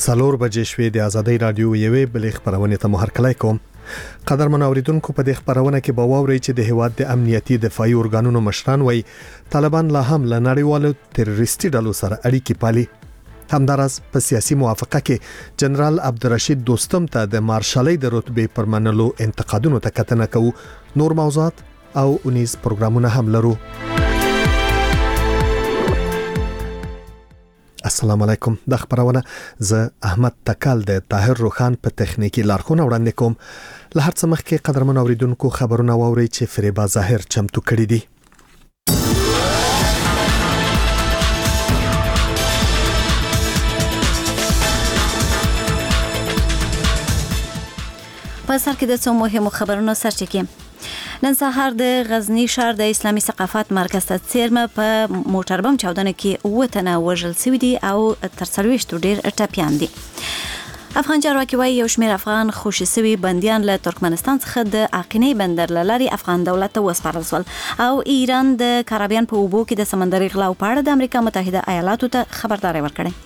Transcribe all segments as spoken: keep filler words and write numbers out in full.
څلور بجې شوې د ازادۍ رادیو یوې بلې خبرونه ته مهرکلی کوم. قدرمن اوریدونکو په دې خبرونه کې به واورئ چې د هیواد د امنیتي دفاعي ارګانونو مشران وایي طالبان لا هم له نړیوالو تروریستي ډلو سره اړیکې پالي. همدارس په سیاسي موافقه کې جنرال عبدالرشید دوستم ته د مارشالۍ د رتبې پر منلو انتقادونو ته کتنه کوو. نور موضوعات او اونیز پروګرامونه هم لرو. السلام علیکم. د خبرونه زه احمد تکال د طاهر روخان په تخنیکی لارښوونه وړاندې کوم. له هر څه مخکې قدرمن اوریدونکو خبرونه واورئ چې فریبا ظاهر چمتو کړي دي. په سر کې د څو مهمو خبرونو سرچینه نن سهار د غزنی ښار د اسلامي ثقافت مرکز ته څیرمه په موټر بم چاودنه کې وټنه وژل شوی دي او تر څلوېښت ډیر ټپیان دي. افغان چارواکي وايي یو شمېر افغان خوشي شوي بنديان له ترکمنستان څخه د اقینې بندر لاري افغان دولت ته وسپارل شول او ایران د کارابین په اوبو کې د سمندري غلاو په اړه د امریکا متحده ایالاتو ته خبرداري ورکړه.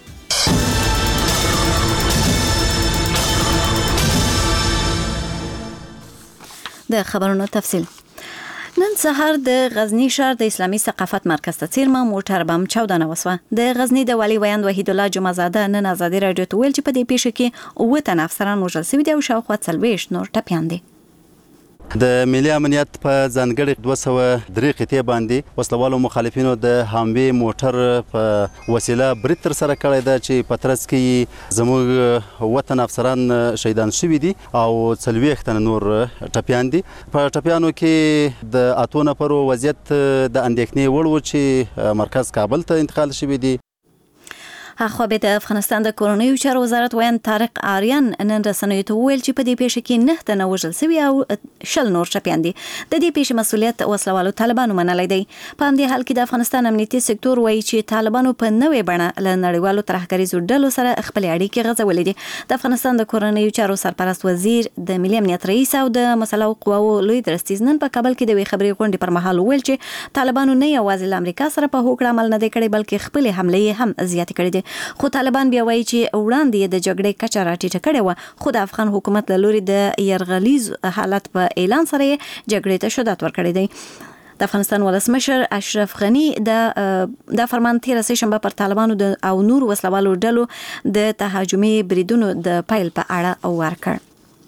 د خبرونو تفصیل. نن سهار د غزنی ښار د اسلامي ثقافت مرکز ته څیرمه موټر بم چاودنه وسوه. د غزنی د والی ویاند وحید الله جمعزاده نن ازادي رادیو ته ویل چې په دې پیښه کې اووه تن افسران وژل شوي دي او شاوخوا څلوېښت نور ټپیان دي. د ملي امنیت په ځانګړي دوه سوه درې قطعې باندې وسلوالو مخالفینو د هاموي موټر په وسیله برید تر سره کړی ده چې په ترڅ کې زموږ اووه تن افسران شهیدان شوي دي او څلوېښت تن نور ټپیان دي. په ټپیانو کې د اتو نفرو وضعیت د اندېښنې وړ و چې مرکز کابل ته انتقال شوي دي. خو به د افغانستان د کورنیو چارو وزارت ویان طارق آریان نن رسنیو ته ویل چې په دې پیښه کې نه تنه وژل شوي او شل نور ټپیان دي. د دې پیښې مسؤلیت وسلوالو طالبانو منلی دی. په همدې حال کې د افغانستان امنیتي سکتور وایي چې طالبانو په نوې بڼه له نړیوالو ترهګریزو ډلو سره خپلې اړیکې غځولې دي. د افغانستان د کورنیو چارو سرپرست وزیر د ملي امنیت رئیس او د مسلو قواو لوی درستیز نن په کابل کې د یوې خبري غونډې پر مهال ویل چې طالبانو نه یوازې له امریکا سره په هوکړه عمل نه دی کړی بلکې خپلې حملې هم زیاتې کړې دي. خو طالبان بیا وایي چې وړاندې د جګړې کچه راټیټه کړې وه خو د افغان حکومت له لوري د یرغلیز حالت په اعلان سره یې جګړې ته شدت ورکړی دی. د افغانستان ولسمشر اشرف غنی د د فرمان تیر سه شنبه پر طالبانو د او نور وسلوالو ډلو د تهاجمي بریدونو د پایل په اړه ورکړ.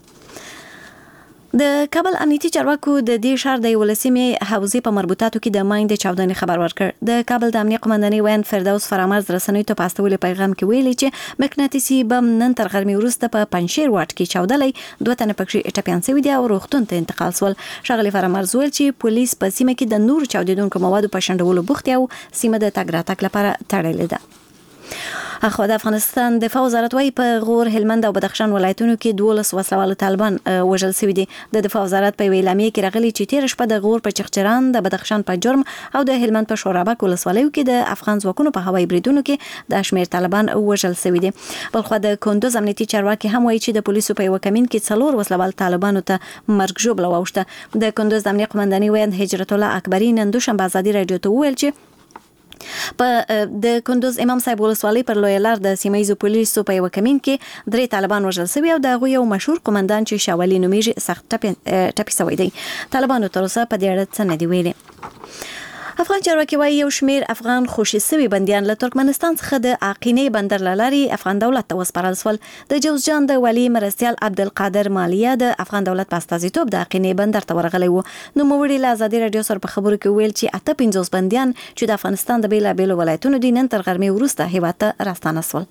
د کابل امنیتي چارواکو د دې ښار د ولسمې حوزې په مربوطاتو کې د ماین د چاودنې خبر ورکړ. د کابل د امنیت قومندانۍ ویاند فردوس فرامرز رسنیو ته په استولې پیغام کې ویلي چې مقناطیسي بم نن تر غرمې وروسته په پنجشیر واټ کې چاودلی دوه تنه پکې ټپیان شوي دي او روغتون ته انتقال شول. ښاغلي فرامرز ویل چې پولیس په سیمه کې د نور چاودېدونکو موادو په شنډولو بوخت او سیمه د تګ راتګ لپاره تړلې ده. اخو د افغانستان دفاع وزارت وايي په غور هلمند او بدخشان ولایتونو کې دولس وسلوال طالبان وژل شوي دي. د دفاع وزارت په ویلامې کې راغلي چې تیر شپه د غور په چغچران د بدخشان په جرم او د هلمند په شورابک ولسوالیو کې د افغان ځواکونو په هوایي بریدونو کې د شمیر طالبان وژل شوي دي. بلخو د کندوز امنیتي چارواکي هم وايي چې د پولیسو په یو کمین کې څلور وسلوال طالبانو ته مرګ ژوبله واوښته. د کندوز د امنیت قومندانۍ ویاند هجرت الله اکبري نن دوشنبه ازادي رادیو ته وویل چې په د کندوز امام صاحب ولسوالۍ پر لوی لار د سیمایزو پولیسو په یو کمین کې درې طالبان وژل شوي او د هغوی یو مشهور قومندان چې شاولي نومیږي سخت ټپي شوی دی. طالبانو تر اوسه په دې اړه څه نه دي ویلي. افغان چارواکي وايي یو شمېر افغان خوشي شوي بندیان له ترکمنستان څخه د اقینې بندر لاري افغان دولت ته وسپارل شول. د جوزجان د والي مرستیال عبدالقادر مالیه د افغان دولت په استازیتوب د اقینې بندر ته ورغلی و. نوموړي له ازادي رادیو سره په خبرو کې ویل چې اته پنځوس بندیان چې د افغانستان د بیلابیلو ولایتونو دي نن تر غرمې وروسته هیواد ته راستانه شول.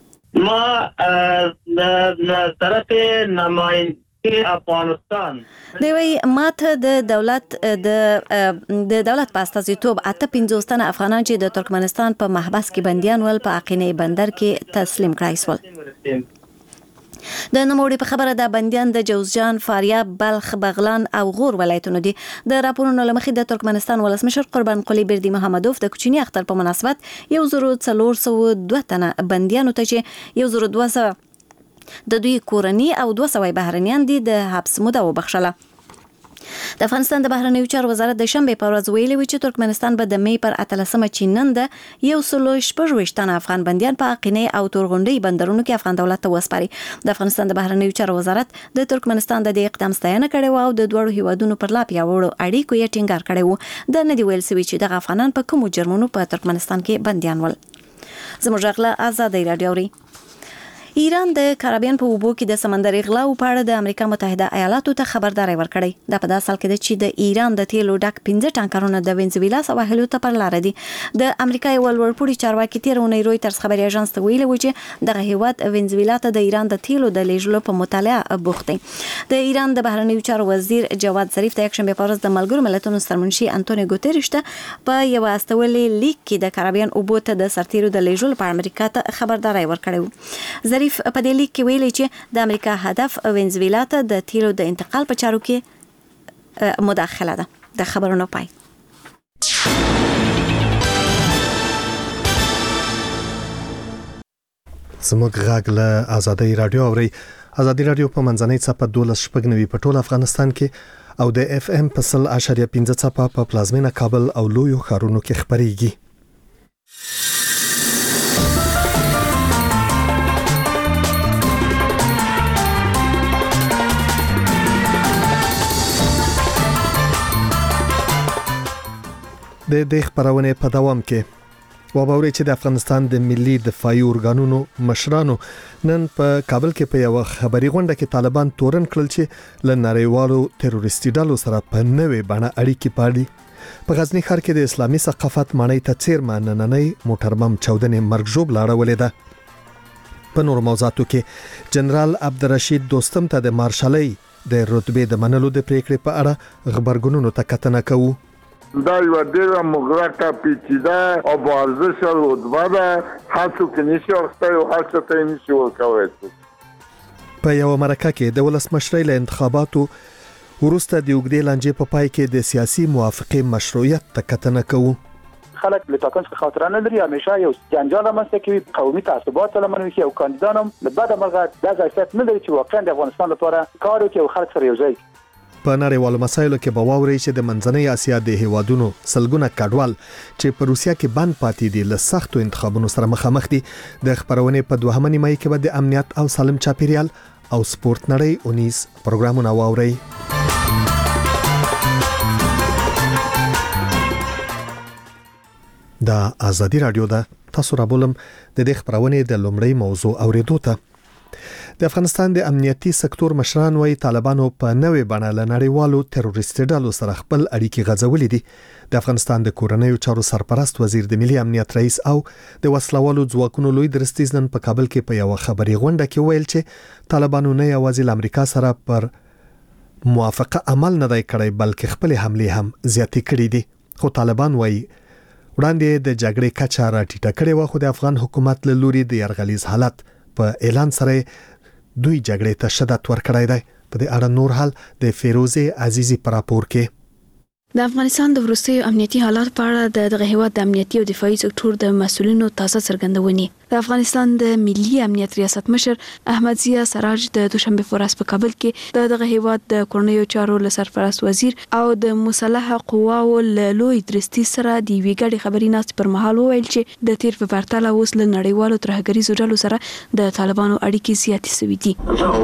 ما د طرف نماینده افغانستان دوی ماته د دولت د د دولت په استازیتوب اته پنځوس تنه افغانان چې د ترکمنستان په محبس کې بندیان ول په اقینې بندر کې تسلیم کړای شول. د نوموړي په خبره د بندیان د جوزجان، فاریاب، بلخ، بغلان او غور ولایتونو دي. د راپورونو له مخې د ترکمنستان ولسمشر قربان قلی بردی محمدوف د کوچني اختر په مناسبت یو زرو څلور سوه دوه تنه بندیانو ته چې یو زرو دوه سوه د دوی کورنی او دوه سوه بهرنیان دي د حبس موده وبخښله. د افغانستان د بهرنیو چارو وزارت د شنبه په ورځ ویلي و چې ترکمنستان به د می پر اتلسمه چې نن د یو سل شپږ ویشت افغان بندیان په قینې او تورغونډي بندرونو کې افغان دولت ته وسپاري. د افغانستان د بهرنیو چارو وزارت د ترکمنستان د دې اقدام ستاینه کړې و او د دوړو هیوادونو پر لا پیاوړو اړیکو یې ټینګار کړی و. د ندی ویل سوي چې د افغانان په کومو جرمونو په ترکمنستان کې بندیان ول. زموږ غلا آزادۍ رادیو. ایران د کارابین په اوبو کې د سمندري غلاو په اړه د امریکا متحده ایالاتو ته خبرداري ورکړې. دا په داسې حال کې ده چې د ایران د تیلو ډک پنځه ټانکرونه د وینزویلا سواحلو ته پر لار دي. د امریکا یو لوړپوړي چارواکي تیر اونۍ رويټرز خبري اژانس ته ویلي و چې دغه هیواد وینزویلا ته د ایران د تیلو د لیږلو په مطالعه بوخت دی. د ایران د بهرنیو چارو وزیر جواد ظریف د یکشنبه په ورځ د ملګرو ملتونو سرمنشي انټونیو ګوتریش ته په یو استولې لیک کې د کارابین اوبو ته د سرتیرو د لیږلو په امریکا ته خبرداري ورکړې. ظریف په دې لیک کې ویلي چې د امریکا هدف وینزویلا ته د تیلو د انتقال په چارو کې مداخله ده. د خبرونو پای. زموږ غږ له آزادۍ رادیو اوري. آزادۍ رادیو په منځنۍ څپه دولس شپږ نوي په ټول افغانستان کې او د اف ام په سل اشاریه پنځه څپه په پلازمینه کابل او لویو ښارونو کې خبريږي. د دې خبرونه په دوام کې وباوري چې د افغانستان د ملي دفاعي ارګانونو مشرانو نن په کابل کې په یو خبري غونډه کې طالبان تورن کړل چې ل نړیوالو تروریستي ډلو سره په نوې بڼه اړیکې پالي. په غزنی ښار کې د اسلامي ثقافت معنی ته څیرمه نننۍ موټربم چودنې مرګجوب لاړولې ده. په نور موضوعاتو کې جنرال عبدالرشید دوستم ته د مارشالۍ د رتبې د منلو د پریکړې په اړه خبرګونونو ته کتنه کوو. دا یو ډیره مغرقه پیچیده او بارزش رتبه ده. هڅو کې نشي ورته او هڅه ته نشي ورکوي. په یو مرکه کې د ولسمشرۍ له انتخاباتو وروسته د وګړي لانجې په پای کې د سیاسي موافقه مشروعیت ته کتنه کوو. خلک له ټاکنو څخه خاطرانه لري، همیشه یو جنجال رامنځته کوي، قومي تعصبات لمنوي او کاندیدانم له بده مرغه د ځایت نه لري چې واقعا د افغانستان لپاره کار وکړي او خلک سره یو ځای. په نړیوالو مسایلو کې به واوري چې د منځنۍ اسیا د هیوادونو سلګونه کډوال چې په روسیا کې بند پاتې دي له سختو انتخابونو سره مخامخ دي. د خبرونه په دوهمه نیمه کې به د امنیت او سالم چاپیریال او سپورت نړۍ اونیز پروګرامونه واوري. دا آزادی رادیو ده. تاسو را بولم د دې خبرونه د لومړی موضوع اوریدو ته. د افغانستان د امنیتي سکتور مشران وایي طالبانو په نوې بڼه له نړیوالو تروریستي ډلو سره خپل اړیکې غځولې دي. د افغانستان د کورنیو چارو سرپرست وزیر د ملي امنیت رئیس او د وسلوالو ځواکونو لوی درستیز نن په کابل کې په یو خبري غونډه کې ویل چې طالبانو نه یوازې له امریکا سره پر موافقه عمل نه دی کړی بلکې خپل حمله هم زیاتې کړې دي. خو طالبان وایي وړاندې د جګړې کچه راټیټه کړې و، خو د افغان حکومت له لوري د یرغلیز حالت په اعلان سره دوی جګړې ته شدت ورکړی دی. په دې اړه نور حال د فیروزه عزیزی پر راپور کې. د افغانستان د وروستیو امنیتي حالات په اړه د دغه هیواد د امنیتي او دفاعي سکتور د مسؤلینو تازه څرګندونې. د افغانستان د ملي امنیت ریاست مشر احمد ضیا سراج د دوشنبه په ورځ په کابل کې د دغه هیواد د کورنیو چارو سرپرست وزیر او د مسلح قواو له لوی درستي سره د ویګړي خبري ناست پر مهال وویل چې د تیر په پرتله اوس له نړیوالو ترهګریزو ډلو سره د طالبانو اړیکې زیاتې شوې دي.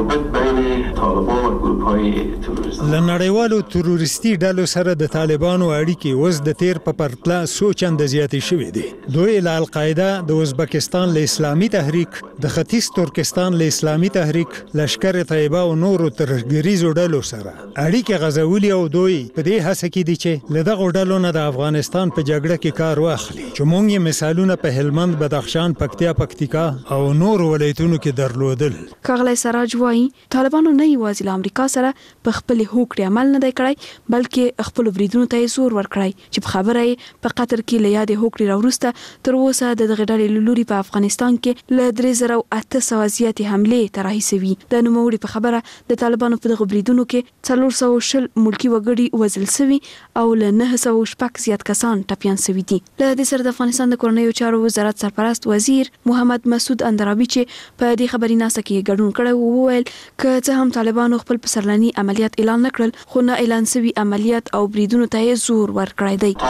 له نړیوالو تروریستي ډلو سره د طالبانو اړیکې اوس د تیر په پرتله څو چنده زیاتې شوې دي. دوی له القاعده، د ازبکستان له اسلامي تحریک، د ختیځ ترکستان له اسلامي تحریک، لشکر طیبه او نورو ترهګریزو ډلو سره اړیکې غځولي او دوی په دې هڅه کې دي چې له دغه ډلو نه د افغانستان په جګړه کې کار واخلي. چې موږ یې مثالونه په هلمند، بدخشان، پکتیا، پکتیکا او نورو ولایتونو کې درلودل. ښاغلی سراج وایي طالبانو نه یوازې له امریکا سره په خپل هوکړې عمل نه دی کړی بلکې خپل بریدونو ته زور ورکړی چې په خبره په قطر کې له یادې هوکړې راوروسته تر اوسه د دغه ډلې له لوري په افغانستان افغانستان کې له درې زره اته سوه زیاتې حملې تراحي سوي. د نوموړي په خبره د طالبانو په دغه بریدونو کې څلور سوه شل ملکي وګړي وژل سوي او له نهه سوه شپږ زیات کسان ټپیان سوي دي. له دې سره د افغانستان د کورنیو چارو وزارت سرپرست وزیر محمد مسعود اندرابي چې په دې خبري ناسه کې ګډون کړی و وویل که څه هم طالبانو خپل پسرلني عملیات اعلان نکړل خو نه اعلان سوي عملیات او بریدونو ته زور ورکړی دی.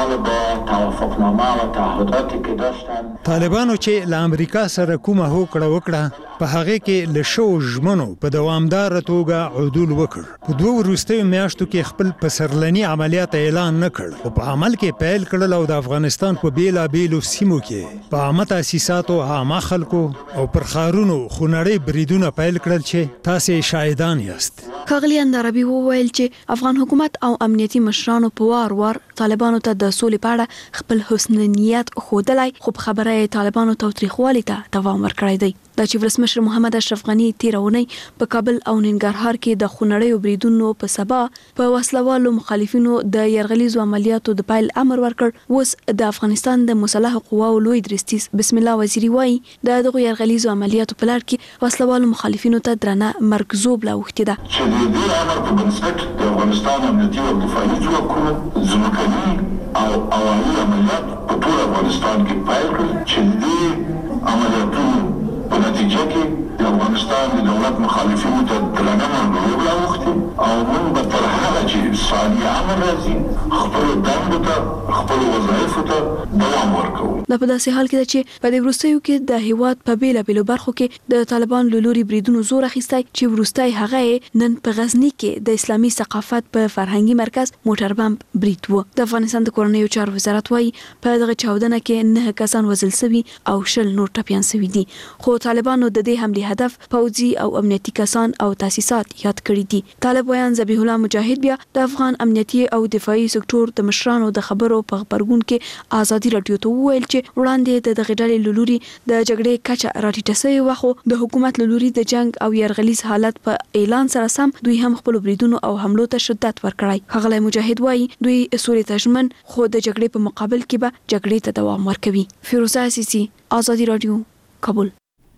طالبانو چې له امریکا سره کومه هوکړه وکړه په هغه کې له شو ژمنو په دوامدار توګه عدول وکړ. په دوه وروستیو میاشتو کې خپل پسرلني عملیات اعلان نکړ او په عمل کې پیل کړل او د افغانستان په بیلابیلو سیمو کې په عامه تاسیساتو عامه خلکو او پر ښارونو خونړۍ بریدونه پیل کړل چې تاسې شاهدان یاست. ښاغلي اندرابي وویل چې افغان حکومت او امنیتي مشرانو په وار وار طالبانو ته د سولې په اړه خپل حسن نیت ښودلی خو په خبره یې طالبانو تاوتریخوالي ته دوام ورکړی دی. دا چې ولسمشر محمد اشرف غني تېره اونۍ په کابل او ننګرهار کې د خونړیو بریدونو په سبا په وسلوالو مخالفینو د یرغلیزو عملیاتو د پیل امر ورکړ. اوس د افغانستان د مسلحو قواو لوی درستیز بسم الله وزیری وایي د دغو یرغلیزو عملیاتو په لړ کې وسلوالو مخالفینو ته درنه مرګ ژوبله اوښتې ده. چې د دې امر په بنسټ د افغانستان امنیتي او دفاعي ځواکونو ځمکني او هوایي عملیات په ټول افغانستان کې پیل کړل چې د دې عملیاتونو په نتیجه کې د افغانستان د دولت مخالفینو ته درنه مرګ ژوبله اوښتې او موږ به تر هغه چې سالي امر راځي خپلو دندو ته خپلو وظایفو ته دوام ورکوو. دا په داسې حال کې ده چې په دې وروستیو کې د هیواد په بیلابیلو برخو کې د طالبان له لوري بریدونو زور اخیستی چې وروستی هغه نن په غزني کې د اسلامي ثقافت په فرهنګي مرکز موټر بمب برید و. د افغانستان د کورنیو چارو وزارت وایي په دغه چاودنه کې نه کسان وژل سوي او شل نور ټپیان سوي دي خو طالبانو د دې حملې هدف پوځي او امنیتي کسان او تاسیسات یاد کړي دي. طالب ویان ذبیح الله مجاهد بیا د افغان امنیتي او دفاعي سکتور د مشرانو د خبرو په خبرګون کې آزادي رادیو ته وویل چې وړاندې د دغه ډلې له لوري د جګړې کچه راټیټه سوې وه خو د حکومت له لوري د جنګ او یرغلیز حالت په اعلان سره سم دوی هم خپلو بریدونو او حملو ته شدت ورکړی. ښاغلی مجاهد وایي دوی سولې ته ژمن خو د جګړې په مقابل کې به جګړې ته دوام ورکوي. فیروزه عزیزي، آزادي رادیو، کابل.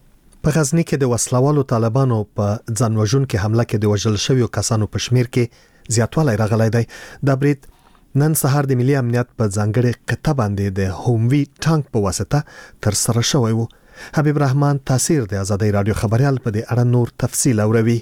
په غزني کې د وسلوالو طالبانو په ځانوژونکې حمله کې د وژل شویو کسانو په شمیر کې زیاتوالی راغلی دی. دا برید نن سهار د ملي امنیت په ځانګړې قطه باندې د هوموي ټانک په واسطه تر سره شوی و. حبیب رحمان تاثیر د آزادۍ رادیو خبریال په دې اړه نور تفصیل اوروي.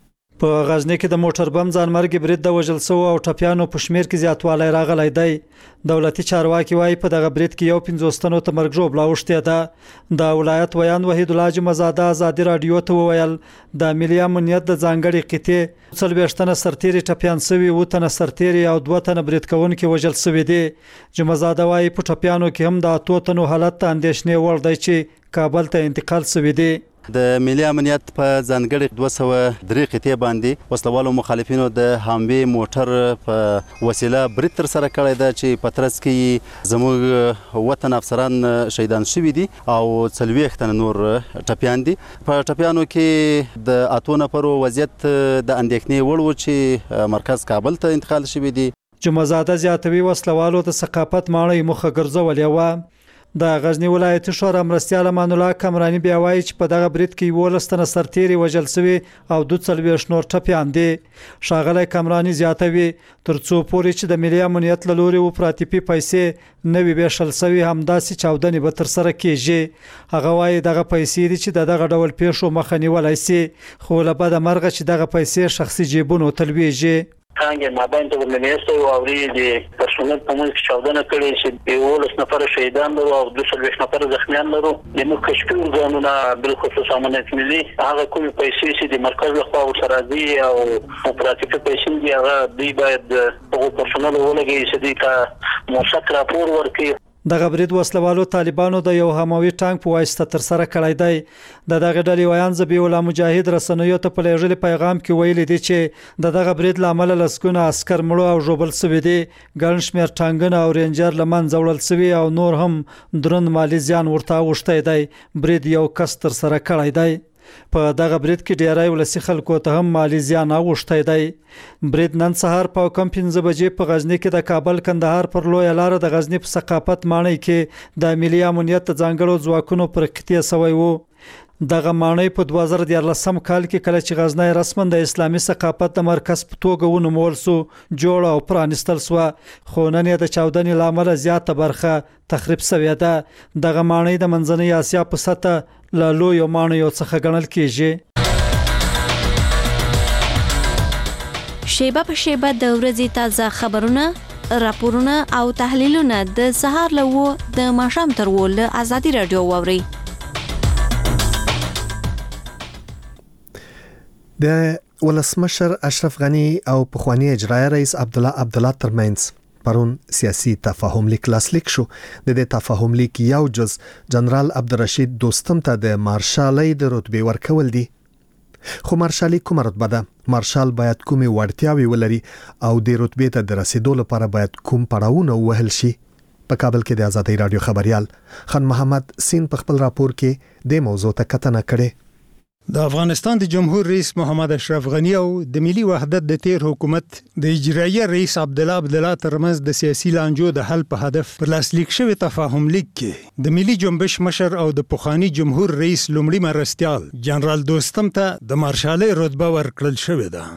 په غزنی کې د موټر بم ځانمرګي برید د وژل شوو او ټپیانو په شمیر کې زیاتوالی راغلی دی. دولتي چارواکي وایي په دغه برید کې یو پنځوس تنو ته مرګ ژوبله اوښتې ده. د ولایت ویان وحید الله جمعزاده آزادي رادیو ته وویل د ملي امنیت د ځانګړې قطې څلوېښت تنه سرتیري ټپیان سوي، اووه تنه سرتیري او دوه تنه برید کوونکي وژل سوي دي. جمعزاده وایي په ټپیانو کې هم د اتو تنو حالت ته اندېښنې وړ دی چې کابل ته انتقال سوي دي. د ملي امنیت په ځانګړي دوه سوه درې قطې باندې وسلوالو مخالفینو د هاموي موټر په وسیله برید تر سره کړی ده چې په ترڅ کې زموږ وطن افسران شهیدان شوي دي او څلوېښت تنه نور ټپیان دي. په ټپیانو کې د اتو نفرو وضعیت د اندېښنې وړ و چې مرکز کابل ته انتقال شوي دي. جمعزاده زیاتوي وسلوالو د ثقافت ماڼۍ مخه ګرځولې وه. د غزنی ولایتي شورا مرستیال امان الله کمرانی بیا وایي چې په دغه برید کې یولس تنه سرتیري وژل سوي او دوه څلوېښت نور ټپیان دي. ښاغلی کمرانی زیاتوي تر څو پورې چې د ملي امنیت له لوري اپراتیفي پیسې نه وي ویشل سوي همداسې چاودنې به تر سره کیږي. هغه وایي دغه پیسې دي چې د دغه ډول پیښو مخه نیولی سي خو له بده مرغه چې دغه پیسې شخصي جیبونو ته لویږي. څنګه مابین ته ورننیسته او اوري د پرسونل په منځ کې چاودنه کړې چې یولس نفر شهیدان لرو او دوه څلوېښت نفر زخمیان لرو. د موږ کشفي ارګانونه بالخصوص امنیت ملي هغه کومې پیسې چې د مرکز لخوا ورسره دي او اپراتیفي پیسې دي هغه دوی باید هغو پرسونل ولګوي چې دوی ته موثق راپور ورکړي. دغه برید وسلوالو طالبانو د یو هموي ټانک په واسطه تر سره کړی دی. د دغه ډلې ویان ذبیح الله مجاهد رسنیو ته په لیږلي پیغام کې ویلي دي چې د دغه برید له امله لسګونه عسکر مړه او ژوبل سوي دي، ګڼ شمېر ټانګونه او رینجر له منځه وړل سوي او نور هم دروند مالي زیان ورته اوښتی دی. برید یو کس تر سره کړی دی. په دغه برید کې ډیری ولسی خلکو ته هم مالی زیان اوښتی دی. برید نن سهار په کم پنځه بجې په غزنی کې د کابل کندهار پر لویه لار د غزنی په ثقافت ماڼۍ کې د ملي امنیت د ځانګړو ځواکونو پر اقتیا شوی و. دغه ماڼۍ په دوه زره دیارلسم کال کې کله چې غزنی رسما د اسلامي ثقافت د مرکز په توګه ونومول سو جوړ او پرانستل سو، خو نن یې د چاودنې لامل زیاته برخه تخریب شوې ده. دغه ماڼۍ د منځنۍ اسیا په سطح له لویو ماڼیو څخه ګڼل کیږي. شیبه په شیبه د ورځې تازه خبرونه، راپورونه او تحلیلونه د سهار له و د ماښام تر و له ازادي رادیو واوري. د ولسمشر اشرف غنی او پخوانی اجرایي رئیس عبدالله عبدالله ترمنځ پرون سیاسي تفاهم لیک لاسلیک شو. د دې تفاهم لیک یو جز جنرال عبدالرشید دوستم ته د مارشالۍ د رتبه ورکول دي. خو مارشالي کومه رتبه ده؟ مارشال باید کومې وړتیاوې ولري او د رتبه ته د رسیدو لپاره باید کوم پړاوونه وهل شي؟ په کابل کې د آزادۍ رادیو خبريال خان محمد سین په خپل راپور کې د موضوع ته کتنه کړې. د افغانستان د جمهور رئیس محمد اشرف غنی او د ملي وحدت د تیر حکومت د اجرایي رئیس عبدالله عبدالله ترمنځ د سیاسي لانجو د حل په هدف پر لاسلیک شوی تفاهم لیک کې د ملي جنبش مشر او د پخوانی جمهور رئیس لومړي مرستیال جنرال دوستم ته د مارشالۍ رتبه ورکړل شوې ده.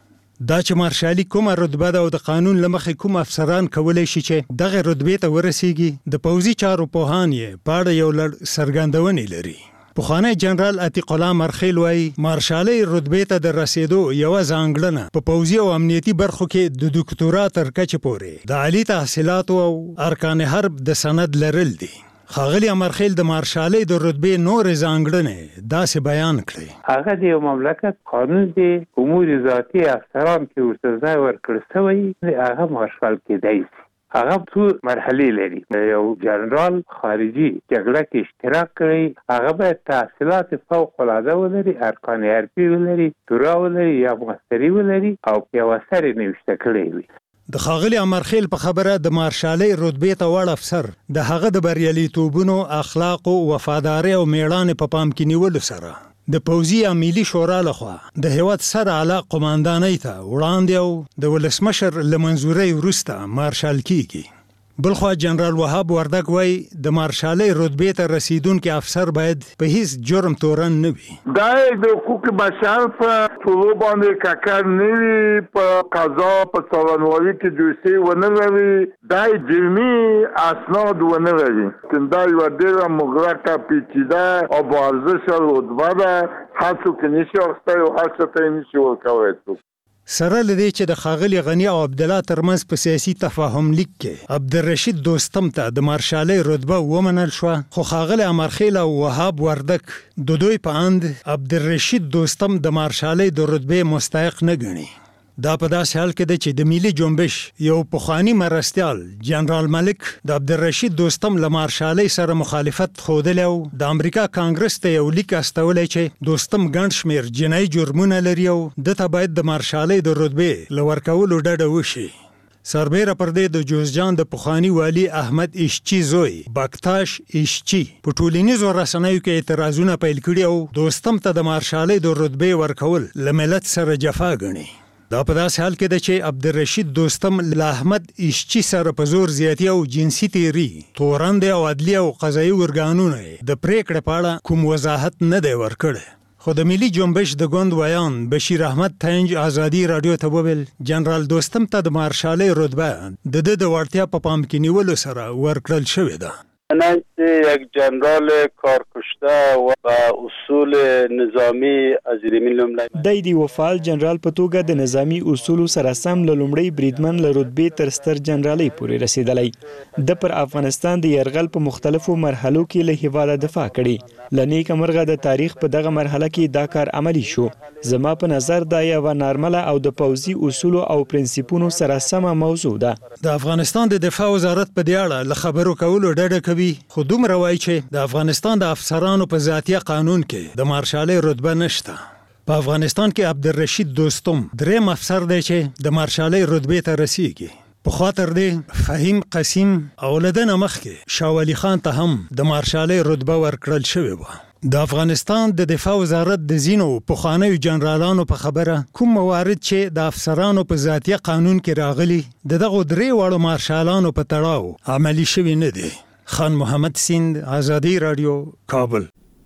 دا چې مارشالي کومه رتبه ده او د قانون لمخې کوم افسران کولای شي چې دغه رتبه ته ورسیږي، د پوځي چارو پوهان یې په اړه یو لړ څرګندونې لري. پخوانی جنرال عتیق الله مرخیل وایي مارشالۍ رتبې ته د رسیدو یو ځانګړنه په پوځي او امنیتي برخو کې د ډاکټورا تر کچې پورې د عالی تحصیلاتو او ارکان حرب د سند لرل دي. ښاغلي مرخیل د مارشالۍ د رتبې نور ځانګړنې داسې بیان کړي. هغه د یو مملکت قانون دی، امور ذاتي افسران کې ورته ځای ورکړل شوی، هغه مارشال کېدای شي. هغه څو مرحلې لري. یو جنرال خارجي جګړه کې اشتراک کړي، هغه باید تحصیلات فوق العاده ولري، ارکان حربي ولري، تورا ولري یا مستری ولري او یو اثر نوشته کړی وي. د ښاغلي امرخیل په خبره د مارشالۍ رتبې ته وړ افسر د هغه د بریالیتوبونو، اخلاقو، وفادارۍ او میړانې په پام کې نیولو سره د پوځي او ملي شورا لخوا د هیواد سر اعلی قوماندانۍ ته وړاندې او د ولسمشر له منظورۍ وروسته مارشال کیږي. بلخوا جنرال وهاب وردګ وایي د مارشالۍ رتبې ته رسیدونکي افسر باید په هیڅ جرم تورن نه وي. دا د حقوق بشر په ټولو باندې ککر نه وي، په قضا په څارنوالۍ کې دوستي ونه لري، دا جرمي اسناد ونه لري. دا یوه ډېره مغلقه پیچیده او با ارزشه رتبه ده، هر څوک یې نشي اخیستی او هر چا ته یې نشي ورکولی څوک. سره لدی چې د ښاغلي غنی او عبدالله ترمنځ په سیاسي تفاهم لیک کې عبدالرشید دوستم ته د مارشالۍ رتبه ومنل شو، خو ښاغلي امرخیل او وهاب وردګ د دوی په اند عبدالرشید دوستم د مارشالۍ د رتبې مستحق نه ګڼي. دا په داسې حال کې ده چې د ملي جنبش یو پخوانی مرستیال جنرال ملک د عبدالرشید دوستم له مارشالۍ سره مخالفت ښودلی او د امریکا کانګرس ته یو لیک استولی چې دوستم ګڼ شمېر جنایي جرمونه لري او ده ته باید د مارشالۍ د رتبې له ورکولو ډډه وشي. سربیره پر دې د جوزجان د پخوانی والی احمد اشچی زوی بکتاش اشچی په ټولنیزو رسنیو کې اعتراضونه پیل کړي او دوستم ته د مارشالۍ د رتبې ورکول له ملت سره جفا ګڼي. دا په داسې حال کې ده چې عبدالرشید دوستم له احمد اشچی سره په زور زیاتي او جنسي تیري، تورندې او عدلي او قضایي ارګانونه د پریکړې په اړه کوم وضاحت نه دی ورکړی. خو د ملي جنبش د ګوند ویان بشیر احمد تنج آزادي رادیو ته وویل جنرال دوستم ته د مارشالۍ رتبه د ده د وړتیا په پام کې نیولو سره ورکړل شوې ده. یک جنرال کارکشته و با اصول نظامی از ریمین لومړی د دی وفال جنرال په توګه د نظامی اصول سره سم له لومړی بریدمن له رتبې تر ستر جنرالۍ پورې رسیدلی. د پر افغانستان د یرغل په مختلفو مرحلو کې له هیواده دفاع کړي. لنیک مرغه د تاریخ په دغه مرحله کې دا کار عملی شو. زما په نظر دا یو نارمله او د پوځي اصول او پرنسپونو سره سمه موضوع ده. د افغانستان د دفاع وزارت په دې اړه له خبرو کولو ډډه کوي، خو دومره وایي چې د افغانستان د افسرانو په ذاتیه قانون کې د مارشالۍ رتبه نشته. په افغانستان کې عبدالرشید دوستم دریم افسر دی چې د مارشالۍ رتبې ته رسیږي. په خاطر دې فهیم قسیم او لدنه مخکې شاه ولی خان ته هم د مارشالۍ رتبه ورکړل شوې وه. د افغانستان د دفاع وزارت د زینو پخوانیو جنرالانو په خبره کوم موارد چې د افسرانو په ذاتیه قانون کې راغلي د دغه درې وړو مارشالانو په تړاو عملی شوی نه دي. خان محمد سیند، آزادی رادیو، کابل.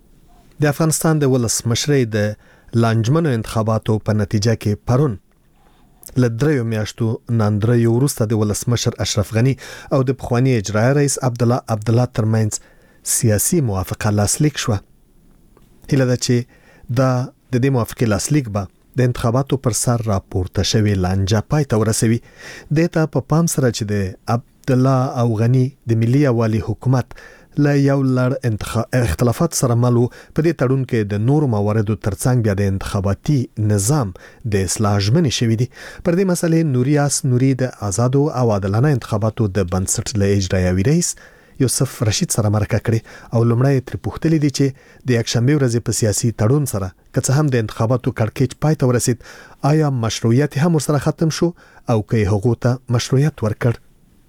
د افغانستان د ولسمشرۍ د لانجمنو انتخاباتو په نتیجه کې پرون لدریو میاشتو ناندریو وروسته د ولسمشر اشرف غنی او د پخوانی اجرایي رئیس عبدالله عبدالله ترمنځ سیاسي موافقه لاسلیک شوه. هیله ده چې دا د دې موافقې لاسلیک به د انتخاباتو پر سر راپورته شوی لانجه پای ته ورسوي. دته په پام سره چې د عبدالله او غنی د ملي یوالي حکومت له یو لړ اختلافات سره مل وو. په دې تړون کې د نورو مواردو ترڅنګ بیا د انتخاباتي نظام د اصلاح ژمنې شوې دي. پر دې مسلې نوریاس نوري د آزادو او عادلانه انتخاباتو د بنسټ له اجرایي رئیس یوسف رشید سره مرکه کړې او لومړی تر پوښتنې دي چې د یکشنبه ورځې په سیاسي تړون سره که څه هم د انتخاباتو کړکېچ پای ته ورسید، آیا مشروعیت هم ورسره ختم شو او که هغه ته مشروعیت ورکړ؟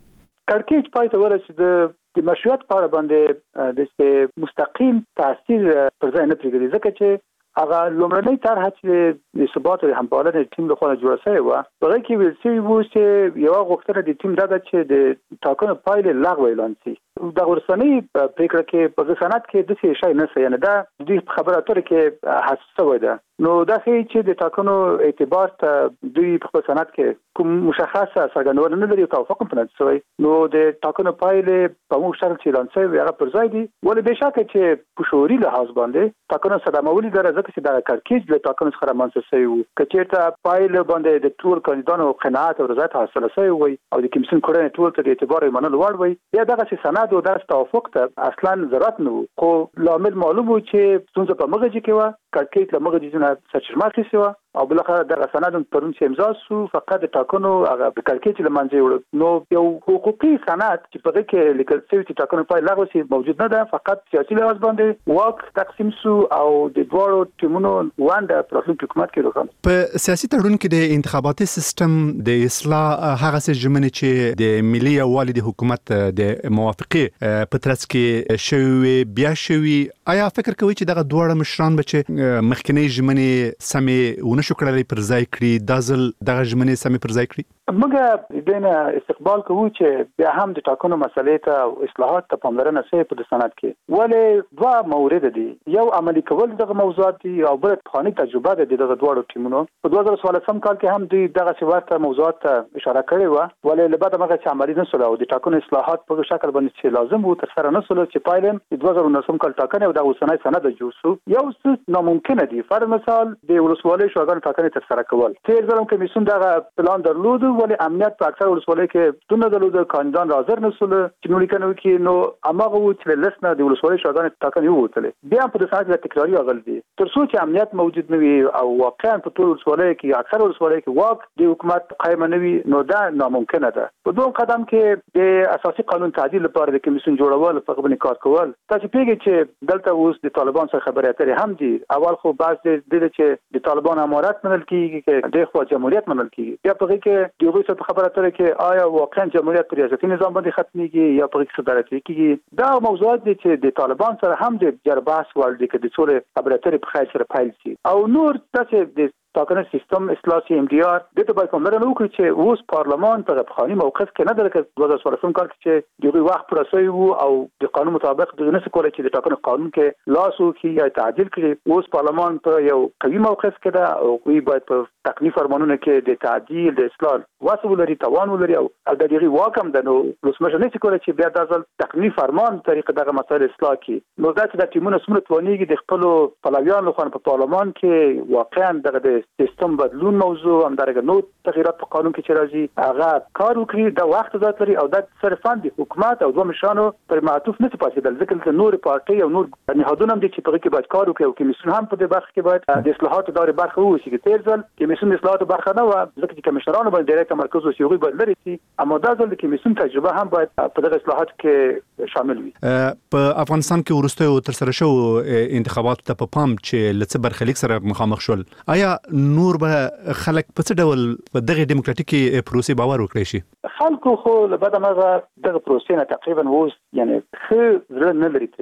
کړکېچ پای ته ورسید د مشروعیت په اړه باندې د مستقیم تاثیر پر ځای نه پرېږدي، ځکه چې هغه لومړنۍ طرحه چې د ثبات او همپالنې ټیم لخوا جوړه شوې وه، په هغې کې ویل شوي وو چې یوه غوښتنه د ټیم دا ده چې د ټاکنو پایلې لغوه اعلان شي. د ورسنۍ پریکړه کې په سند کې داسې شی نشته، یعنې دا د دوی په خبرو اترو کې حذف شوی ده. نو دا ښیي چې د ټاکنو اعتبار ته دوی په خپل سند کې کوم مشخصه څرګندونه نه لري او توافق هم نه شوی. نو د ټاکنو پایلې په موږ شکل چې اعلان شوی هغه پر ځای دي، ولې بېشکه چې په شعوري لحاظ باندې ټاکنو صدمولي ده، ځکه چې دغه کړکېچ له ټاکنو څخه رامنځته شوی وو. که چېرته پایلې باندې د ټول کاندیدانو قناعت او رضایت حاصله شوی وی او د کمیسیون کړنې ټول ته د اعتبار منلو وړ وی، بیا دغسې سند او دغسې توافق ته اصلا ضرورت نه وو. خو لامل معلوم وو چې ستونزه په مغزي کې وه، کړکېچ له مغزي نه سرچشمه اخیستې وه او بالاخره دغه سند پرون چې امضا شو فقط د ټاکنو هغه د کړکېچ له منځه وړو. نو یو حقوقي سند چې په هغې کې لیکل شوي چې ټاکنو پای لغوه شي موجود نه ده، فقط سیاسي لحاظ باندې واک تقسیم شو او د دواړو ټیمونو ونډه په راتلونکي حکومت کې روښانه. په سیاسي تړون کې د انتخاباتي سیستم د اصلاح هغه څه ژمنې چې د ملي یووالي د حکومت د موافقې په ترڅ کې شوي بیا شوي، آیا فکر کوئ چې دغه دواړه مشران به چې مخکنۍ ژمنې سمې ونه شو کړلی پر ځای کړي، دا ځل دغه ژمنې سمې پر ځای کړي؟ موږ د دې نه استقبال کوو چې بیا هم د ټاکنو مسلې ته او اصلاحات ته پاملرنه شوې په سند کې. ولې دوه مورد دي، یو عملي کول دغه موضوعات دي او بل پخوانۍ تجربه ده د دغه دواړو ټیمونو. په دوه زره څوارلسم کال کې هم دوی دغسې ورته موضوعات ته اشاره کړې وه، ولې له بعده هغه چې عملي نه شول او د ټاکنو اصلاحات په شکل باندې چې لازم وو ترسره نه شول، چې پایلې د دوه زره نولسم کال ټاکنې او د اوسنی سند جوړ شو. یو څه ناممکنه دي، فرض مثال د ولسوالۍ شوراګانو ټاکنې ترسره کول. تېر ځل هم کمیسیون دغه پلان درلود، ولې امنیت په اکثر ولسوالۍ کې شتون نه درلود، کاندیدان حاضر نه شول چې نوملیکنه وکړي. نو هماغه وو چې له لست نه د ولسوالۍ شوراګانو ټاکنې ووتلې. بیا هم په دې سند کې تکراري راغلي دي، تر څو چې امنیت موجود نه وي او واقعا په ټول ولسوالۍ کې اکثر ولسوالۍ کې واک د حکومت قایم نه وي، نو دا ناممکنه ده. په دوم قدم کې د اساسي قانون تعدیل لپاره د کمیسیون جوړول په غوښتنې کار کول. تاسو پیږئ چې دلته اوس د طالبان سره خبرې اترې هم دي. اول خو بحث د چې د طالبان امارت منل کیږي چې د خو جمهوریت منل کیږي، بیا په کې د یو څه خبره اترې کې آیا واقعا جمهوریت پر ریاستي نظام باندې ختميږي یا په کې صدارتي کیږي. دا موضوعات دي چې د طالبان سره هم د جرباس ول دي چې د څوره خبره اترې په خیر سره پایل شي او نور تاسو د ټاکنه سیستم اصلاح سی ام ډي ار د ته باید پاملرنه وکړي چې اوس پارلمان په پخواني موقف کې نه ده، که دوه زره څوارلسم کال کې چې د وخت پر اساس وو او د قانون مطابق د نس کولای چې د ټاکنو قانون کې لاس وکړي یا تعدیل کړي. اوس پارلمان په یو قوي موقف کې ده او دوی باید په تقنیني فرمانونو کې د تعدیل د اصلاح واسو لري، توان ولري او د دغه واکم د نو لسمشه نه کولای چې بیا د ځل تقنیني فرمان طریقه دغه مسایل اصلاح کړي. نو دا چې د ټیمونو سمره توانیږي د خپل پلویان لخوا په پارلمان کې واقعا دغه سیستم بدلون موضوع هم درګه نو تغیرات په قانون کې چې راځي هغه کار وکړي، د وخت ذات لري او د صرفاً د حکومت او دوه مشرانو پر معطوف نه پاتېدل، ځکه چې نور پارټي او نور نهادونه هم دي چې په کې باید کار وکړي او کمیسیون هم په دې برخه کې باید د اصلاحاتو دورې برخه ووسی. چې تیر ځل کمیسیون اصلاحاتو برخه نه و، ځکه چې کمشنرانو باندې ډېر تمرکز وشي، هغوی باید لري شي، اما دا ځل د کمیسیون تجربه هم باید په دغه اصلاحاتو کې شامل وي. په افغانستان کې وروستیو ترسره شو انتخاباتو ته په پام چې لڅ برخلیک سره مخامخ شول، آیا نور به خلک په څه ډول په دغه دیموکراتیکي پروسې باور وکړي شي؟ خلکو خو له بعد مغه دغه پروسې نه تقریبا اوس یعنی خو زړه نه لري ته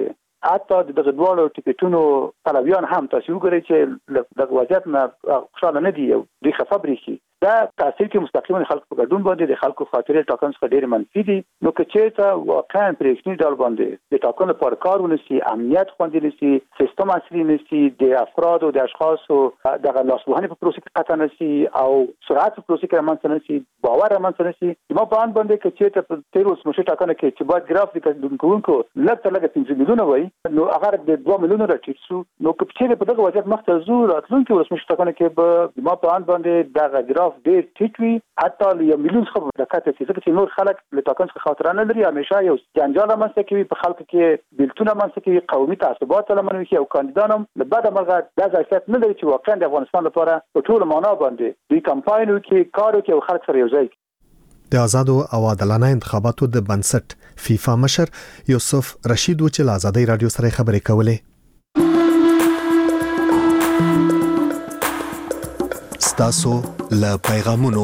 حتی د دغه دوه ټیکټونو طلبيان هم تاسو وګورئ چې د وضعیت نه خوشاله نه دي او د خبرې شي دا تاثیر کې مستقیما خلکو په ګډون باندې د خلکو خاطرې ټاکنې څخه ډېر منفي دي نو که چېرته واقعا پرېکړې ډول باندې د ټاکنو پر کار ونشي امنیت خوندي نشي سیستم اصلي نشي د افراد او د اشخاصو دغه لاسوهنې په پروسه کې قطع نشي او سرعت په پروسه کې رامنځته نشي باور رامنځته نشي ما په ان باندې کې چېرته په تیر اوس مشه ټاکنه کې چې باید ګراف د کوونکو لږ تر لږه پنځه میلیونه وای نو هغه د دوه میلیونه راټیټ شو نو که چېرته په دغه وضعیت مخ ته ځو راتلونکي اوس مشه ټاکنه کې به ما په ان باندې دغه ګراف ډېر ټیټ وي حتی یو میلیون څخه دقت شي ځکه چې نور خلک له ټاکنو څخه خاطر نه لري همیشه یو جنجال رامنځته کوي په خلکو کې بیلتون رامنځته کوي قومي تعصبات لمنوي کوي او کاندیدان هم له بعد مرغه د ظرفیت نه لري چې واقعا د افغانستان لپاره په ټول معنا باندې د کمپاین کې کار وکړي او خلک سره یو ځای د آزادو او عادلانه انتخاباتو د بنسټ فیفا مشر یوسف رشید و چې له آزادۍ رادیو سره خبرې کولې ستاسو له پیغامونو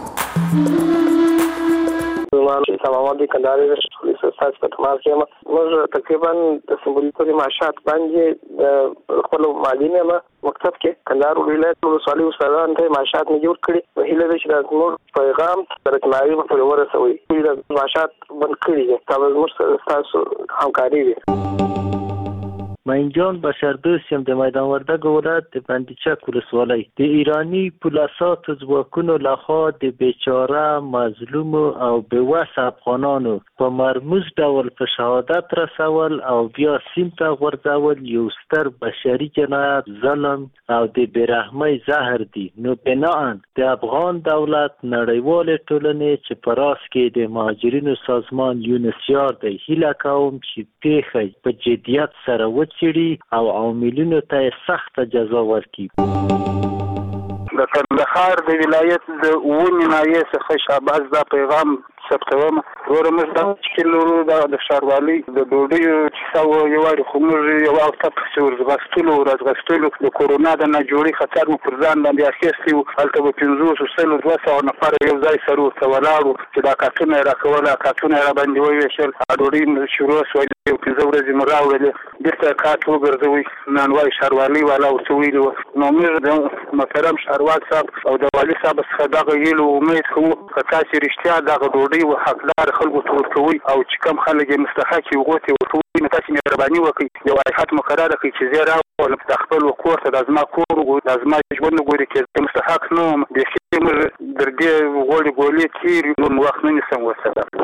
تماما د کندهار د پولیسو ساتل په تماس کې موږ تقریبا د سمبولیکو معاشات باندې خپل مالی نه مکتب کې کندهار ولایت ولسوالۍ استادان ته معاشات نه جوړ کړي ویل دي چې د نور پیغام ترکمناري په ورسوي د معاشات بند کړي تاسو موږ تاسو همکاري وي من جان بشردوست یم د میدان وردګ ولایت د بندیچک ولسوالۍ د ایرانی پولیساتو ځواکونو لخوا د بیچاره مظلوم او بېوسه افغانانو په مرموز ډول په شهادت رسول او بیا سیم ته غورځول یو ستر بشري جنایت ظلم او د بېرحمۍ زهر دی نو بناء د افغان دولت نړیوالې ټولنې چې په راس کې د مهاجرینو سازمان یونسیار دی هیله کوم چې پیښه په جدیت سره وڅ او عاملینو ته سخت جزا ورکړي د کندهار د ولایت د ونې نایې څخه شاباس دا پیغام ثبتوم ورته موږ د چلورو د ښاروالۍ د ډوډۍ چې سو یو وړ خو موږ یو وخت په ورغستلو ورغستلو د کورونا د نه جوړي خطر مو پر ځان باندې اخیستی او هلته په پنځوس سلو دوه سوه نفر یو ځای سره ورته ولاړو چې دا کارتونه راکوله کارتونه را باندې وویشل ډوډۍ شروع شوه یو پنځه ورځې مو راوړلې بېرته کارت وګرځوئ نانوای ښاروالۍ والا ورته ویلي وو نو موږ د محترم ښاروال صاحب او د والي صاحب څخه دغه ویلو امید کوو که تاسې رښتیا دغه ډوډۍ و حقدار خلکو ته ورکوئ او چې کوم خلک یې مستحق یې هغو ته یې ورکوئ نو تاسې مهرباني وکړئ یو هیئت مقرره کړئ چې زه راولم د خپل کور ته دا زما کور وګوري دا زما ژوند وګوري چې زه مستحق نه وم بیخي موږ در دې غوړې ګولې تېر نور مو وخت نه نیسم ورسره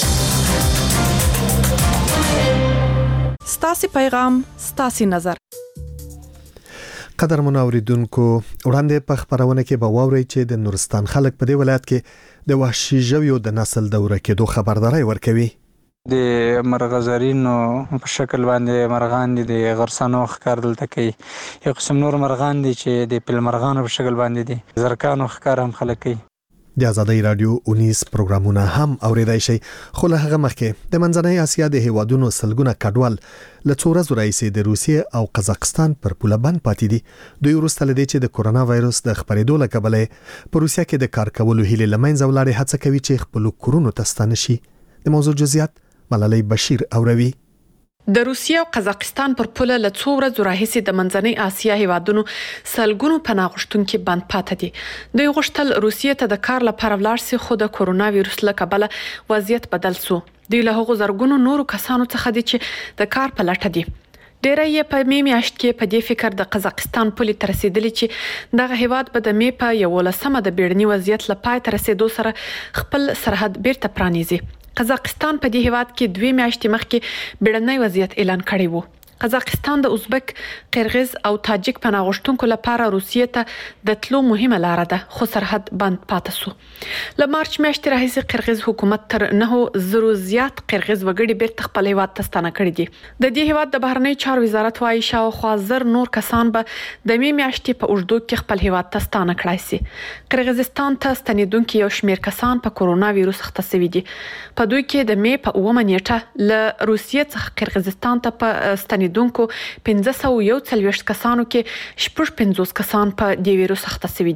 ستاسې پیغام ستاسې نظر قدر منوریدونکو وړاندې په خبرونه کې به واوري چې د نورستان خلک په دې ولایت کې د وحشي ژویو د نسل دوره کېدو خبرداري ورکوي د مرغزرینو په شکل باندې مرغان دي د غرسانو ښکار دلته کوي یو قسم نور مرغان دي چې د پیل مرغانو په شکل باندې دي زرکانو ښکار هم خلک کوي د آزادۍ رادیو اونیس پروګرامونه هم اوریدای شي خو له هغه مخکې د منځنۍ اسیا د هیوادونو سلګونه کډوال له څو ورځو راهیسې د روسیې او قزاقستان پر پوله بند پاتې دي دوی وروسته له دې چې د کورونا وایروس د خپرېدو له کبله په روسیه کې د کار کولو هیلې له منځه ولاړې هڅه کوي چې خپلو کورونو ته ستانه شي د موضوع جزئیات ملالۍ بشیر اوروي د روسیې او قزاقستان پر پوله له څو ورځو راهیسې د منځنۍ اسیا هیوادونو سلګونو پناه غوښتونکي بند پاتې دي دوی غوښتل روسیې ته د کار لپاره ولاړ شي خو د کورونا وایروس له کبله وضعیت بدل شو دوی له هغو زرګونو نورو کسانو څخه دي چې د کار په لټه دي ډیری یې په می میاشت کې په دې فکر د قزاقستان پولې ته رسیدلي چې دغه هیواد به د می په یولسمه د بیړني وضعیت له پای ته رسیدو سره خپل سرحد بیرته پرانیزي قزاقستان په دې هیواد کې دوه میاشتې مخکې بیړنی وضعیت اعلان کړی وو قزاقستان د ازبک، قرغیز او تاجک پناه غوښتونکو لپاره روسیې ته د تلو مهمه لار ده خو سرحد بند پاتې شو له مارچ میاشتې راهیسې قرغیز حکومت تر نه زرو زیات قرغیز وګړي بیرته خپل هیواد ته ستانه کړي دي د دې هیواد د بهرنی چارو وزارت وايي شاوخوا زر نور کسان به د می میاشتې په اوږدو کې خپل هیواد ته ستانه کړای شي قرغیزستان ته ستنیدونکي یو شمیر کسان په کورونا وایروس اخته شوي دي په دوی کې د می په اوومه نیټه له روسیې څخه قرغیزستان ته په ستنیدونکو دونکو پنځه سوه یو څلوېښت کسانو کې شپږ پنځوس کسان په دې ویروس اخته شوي دي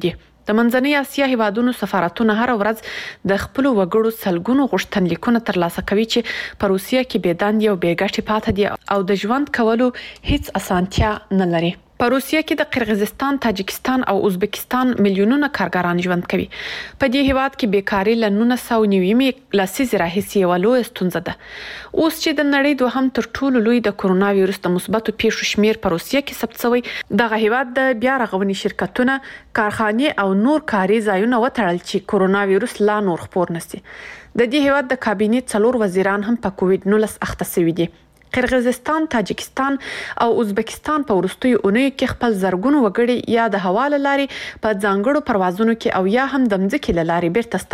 د منځنۍ اسیا هیوادونو سفارتونه هر ورځ د خپل وګړو سلګونو غوښتنلیکونه ترلاسه کوي چې په روسیه کې بېدندې او بېګټې پاتې دي او د ژوند کولو هیڅ اسانتیا نه لري. په روسیه کې د قرغیزستان، تاجکستان او ازبکستان میلیونونه کارګران ژوند کوي. په دې هیواد کې بیکاری له نولس سوه نوي لسیزې راهیسې یوه لویه ستونزه ده. اوس چې د نړۍ دوهم تر ټولو لوی د کرونا ویروس د مثبتو پیښو شمیر په روسیه کې ثبت شوی، دغه هیواد د بیا رغونې شرکتونه، کارخانې او نور کاري ځایونه وتړل چې کرونا ویروس لا نور خپور نشي. د دې هیواد د کابینې څلور وزیران هم په کووډ نولس اخته شوي دي. قرغیزستان، تاجکستان او ازبکستان په وروستیو اونیو کې خپل زرګونو وګړي یا د هوا له لارې په ځانګړو پروازونو کې او یا هم د مځکې له لارې بیرته